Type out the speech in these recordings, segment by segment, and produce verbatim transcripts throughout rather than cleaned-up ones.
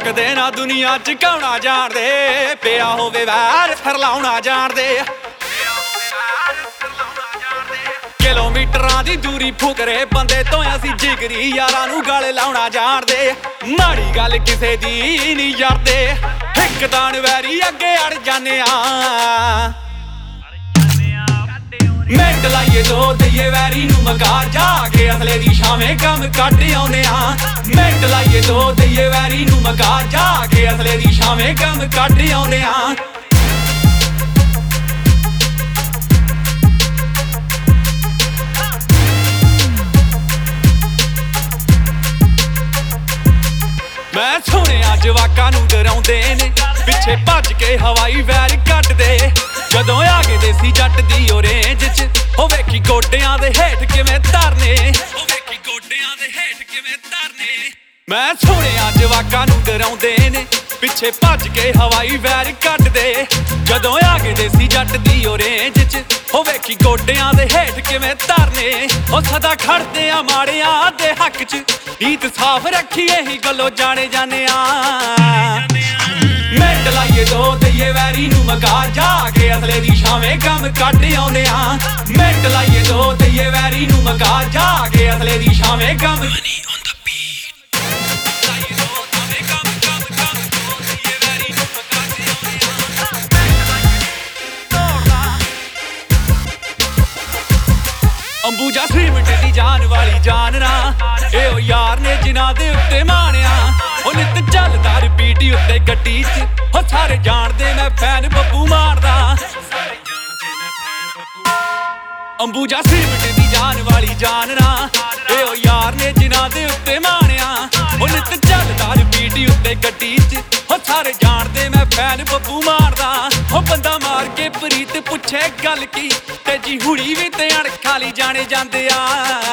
ਮੁੱਕਦੇ ਨਾ ਦੁਨੀਆ ਚ ਕੌਣਾ ਜਾਣਦੇ ਪਿਆ ਹੋਵੇ ਵੈਰ ਫਿਰ ਲਾਉਣਾ ਜਾਣਦੇ ਕਿਲੋਮੀਟਰਾਂ ਦੀ ਦੂਰੀ ਫੁਕਰੇ ਬੰਦੇ ਤੋਂ ਅਸੀਂ ਜਿਗਰੀ ਯਾਰਾਂ ਨੂੰ ਗਲ ਲਾਉਣਾ ਜਾਣਦੇ ਮਾੜੀ ਗੱਲ ਕਿਸੇ ਦੀ ਨਹੀਂ ਯਾਰਦੇ ਇੱਕ ਦਾਨ ਵੈਰੀ ਅੱਗੇ ਅੜ ਜਾਂਦੇ ਆ ਮਿੰਟ ਲਾਈਏ ਦੋ ਦਈਏ ਵੈਰੀ ਨੂੰ ਮਕਾਰ ਜਾ ਕੇ ਅਸਲੇ ਦੀ ਛਾਵੇਂ ਕੰਮ ਕੱਢ ਆਉਨੇ ਆ ਮਿੰਟ ਲਾਈਏ ਦੋ ਦਈਏ ਵੈਰੀ ਨੂੰ ਮਕਾਰ ਜਾ ਕੇ ਅਸਲੇ ਦੀ ਛਾਵੇਂ ਕੰਮ ਕੱਢ ਆਉਨੇ ਆ ਮੈਂ ਸੁਣਿਆ ਜਵਾਕਾਂ ਨੂੰ ਡਰਾਉਂਦੇ ਨੇ ਪਿੱਛੇ ਭੱਜ ਕੇ ਹਵਾਈ ਵੈਰ ਕੱਢਦੇ ਜਦੋਂ ਆ ਗਏ ਦੇਸੀ ਜੱਟ ਦੀ ਓ ਰੇਂਜ ਚ ਉਹ ਵੇਖੀ ਗੋਡਿਆਂ ਦੇ ਹੇਠ ਕਿਵੇਂ ਧਰਨੇ ਉਹ ਵੇਖੀ ਗੋਡਿਆਂ ਦੇ ਹੇਠ ਕਿਵੇਂ ਧਰਨੇ ਮੈਂ ਸੁਣਿਆ ਜਵਾਕਾਂ ਨੂੰ ਡਰਾਉਂਦੇ ਨੇ ਪਿੱਛੇ ਭੱਜ ਕੇ ਹਵਾਈ ਵੈਰ ਕੱਢਦੇ ਜਦੋਂ ਆ ਗਏ ਦੇਸੀ ਜੱਟ ਦੀ ਓ ਰੇਂਜ ਚ ਉਹ ਵੇਖੀ ਗੋਡਿਆਂ ਦੇ ਹੇਠ ਕਿਵੇਂ ਧਰਨੇ ਉਹ ਸਦਾ ਖੜਦੇ ਆ ਮਾੜਿਆਂ ਦੇ ਹੱਕ ਚ ਨੀਤ ਸਾਫ਼ ਰੱਖੀ ਇਹੀ ਗੱਲੋਂ ਜਾਣੇ ਜਾਣੇ ਆ ਮਿੰਟ ਲਾਈਏ ਦੋ ਦਈਏ ਵੈਰੀ ਨੂੰ ਮਕਾਰ ਜਾ ਕੇ ਅਸਲੇ ਦੀ ਛਾਵੇਂ ਕੰਮ ਕੱਢ ਆਉਨੇ ਆ ਮਿੰਟ ਲਾਈਏ ਦੋ ਦਈਏ ਵੈਰੀ ਨੂੰ ਮਕਾਰ ਜਾ ਕੇ ਅਸਲੇ ਦੀ ਛਾਵੇਂ ਕੰਮ ਅੰਬੂਜਾ ਸੀਮਟ ਦੀ ਜਾਨ ਵਾਲੀ ਜਾਨ ਨਾ ਏ ਓ ਯਾਰ ਨੇ ਜਿਨ੍ਹਾਂ ਦੇ ਉੱਤੇ ਮਾਣਿਆ ਉਹ ਨਿੱਤ ਚੱਲਦਾ ਰਿਪੀਟ ਉੱਤੇ ਗੱਡੀ 'ਚ ਉਹ ਸਾਰੇ ਜਾਣਦੇ ਮੈਂ ਫੈਨ ਬੱਬੂ ਮਾਰਦਾ ਅੰਬੂਜਾ ਸੀਮਟ ਦੀ ਜਾਨ ਵਾਲੀ ਜਾਨ ਨਾ ਏ ਓ ਯਾਰ ਨੇ ਜਿਨ੍ਹਾਂ ਦੇ ਉੱਤੇ ਮਾਣਿਆ ਉਹ ਨਿੱਤ ਚੱਲਦਾ ਰਿਪੀਟ ਉੱਤੇ ਗੱਡੀ 'ਚ ਉਹ ਸਾਰੇ ਜਾਣਦੇ ਮੈਂ ਫੈਨ ਬੱਬੂ ਮਾਰਦਾ ਉਹ ਬੰਦਾ ਮਾਰ ਕੇ ਪ੍ਰੀਤ ਪੁੱਛੇ ਗੱਲ ਕੀ ਤੇ ਜੀ ਹੁੜੀ ਵੀ ਤੇ ਅਣਖਾਂ ਲਈ ਜਾਣੇ ਜਾਂਦੇ ਆ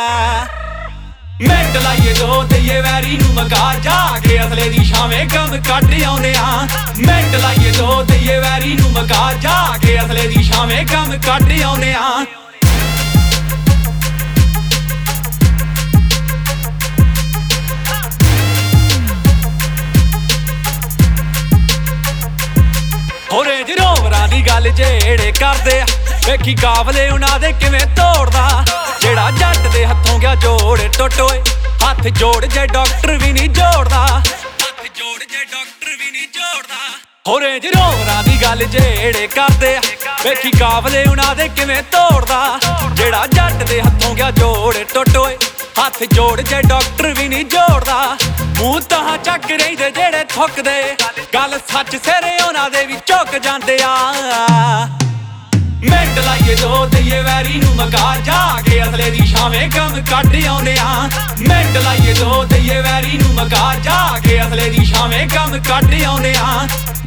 ਮਿੰਟ ਲਾਈਏ ਦੋ ਦਈਏ ਵੈਰੀ ਨੂੰ ਮਕਾਰ ਜਾ ਕੇ ਅਸਲੇ ਦੀ ਛਾਵੇਂ ਕੰਮ ਕੱਢ ਆਉਨੇ ਆ ਮਿੰਟ ਲਾਈਏ ਦੋ ਦਈਏ ਵੈਰੀ ਨੂੰ ਮਕਾਰ ਜਾ ਕੇ ਅਸਲੇ ਦੀ ਛਾਵੇਂ ਕੰਮ ਕੱਢ ਆਉਨੇ ਆ ਹੋ ਰੇਂਜ ਰੋਵਰਾਂ ਦੀ ਗੱਲ ਜਿਹੜੇ ਕਰਦੇ ਆ ਵੇਖੀ ਕਾਫਲੇ ਉਹਨਾਂ ਦੇ ਕਿਵੇਂ ਤੋੜਦਾ ਜਿਹੜਾ ਜੱਟ ਦੇ ਹੱਥੋਂ ਗਿਆ ਜੋੜ ਟੁੱਟੋਏ ਹੱਥ ਜੋੜ ਜੇ ਡਾਕਟਰ ਵੀ ਨਹੀਂ ਜੋੜਦਾ ਹੱਥ ਜੋੜ ਜੇ ਡਾਕਟਰ ਵੀ ਨਹੀਂ ਜੋੜਦਾ ਹੋ ਰੇਂਜ ਰੋਵਰਾਂ ਦੀ ਗੱਲ ਜਿਹੜੇ ਕਰਦੇ ਆ ਵੇਖੀ ਕਾਫਲੇ ਉਹਨਾਂ ਦੇ ਕਿਵੇਂ ਤੋੜਦਾ ਜਿਹੜਾ ਜੱਟ ਦੇ ਹੱਥੋਂ ਗਿਆ ਜੋੜ ਟੁੱਟੋਏ ਹੱਥ ਜੋੜ ਜੇ ਡਾਕਟਰ ਵੀ ਨਹੀਂ ਜੋੜਦਾ ਮੂੰਹ ਤਾਂ ਚੱਕ ਰਹਿੰਦੇ ਜਿਹੜੇ ਥੁੱਕਦੇ ਗੱਲ ਸੱਚ ਸਿਰੇ ਉਹਨਾਂ ਦੇ ਵੀ ਝੁਕ ਜਾਂਦੇ ਆ ਮਿੰਟ ਲਾਈਏ ਦੋ ਦਈਏ ਵੈਰੀ ਨੂੰ ਮਕਾਰ ਜਾ ਕੇ ਅਸਲੇ ਦੀ ਛਾਵੇਂ ਕੰਮ ਕੱਢ ਆਉਨੇ ਆ ਮਿੰਟ ਲਾਈਏ ਦੋ ਦਈਏ ਵੈਰੀ ਨੂੰ ਮਕਾਰ ਜਾ ਕੇ ਅਸਲੇ ਦੀ ਛਾਵੇਂ ਕੰਮ ਕੱਢ ਆਉਨੇ ਆ